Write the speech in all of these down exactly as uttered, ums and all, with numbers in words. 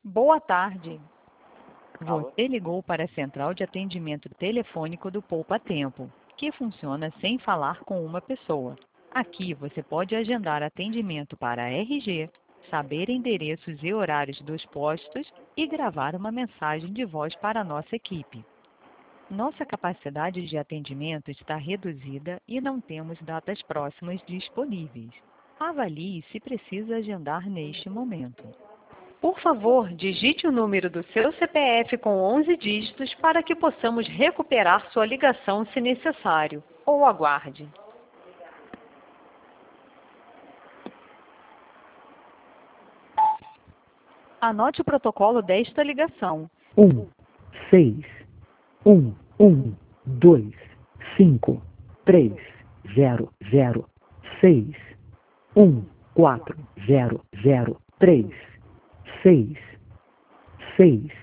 Boa tarde. Alô? Você ligou para a central de atendimento telefônico do Poupa Tempo, que funciona sem falar com uma pessoa. Aqui você pode agendar atendimento para R G, saber endereços e horários dos postos e gravar uma mensagem de voz para a nossa equipe. Nossa capacidade de atendimento está reduzida e não temos datas próximas disponíveis. Avalie se precisa agendar neste momento. Por favor, digite o número do seu C P F com onze dígitos para que possamos recuperar sua ligação se necessário, ou aguarde. Anote o protocolo desta ligação. um, seis, um, um, dois, cinco, três, zero, zero, seis, um, quatro, zero, zero, três, seis, seis.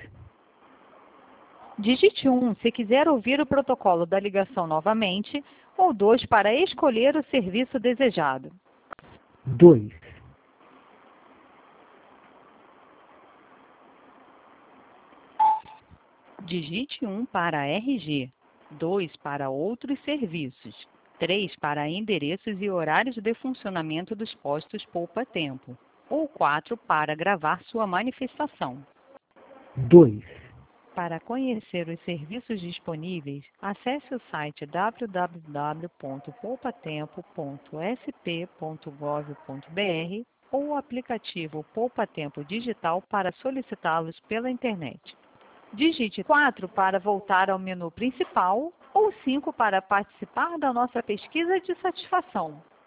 Digite um se quiser ouvir o protocolo da ligação novamente, ou dois para escolher o serviço desejado. dois, Digite um para R G, dois para outros serviços, três para endereços e horários de funcionamento dos postos Poupa Tempo, ou quatro para gravar sua manifestação. dois, Para conhecer os serviços disponíveis, acesse o site w w w ponto poupatempo ponto s p ponto gov ponto b r ou o aplicativo Poupa Tempo Digital para solicitá-los pela internet. Digite quatro para voltar ao menu principal ou cinco para participar da nossa pesquisa de satisfação.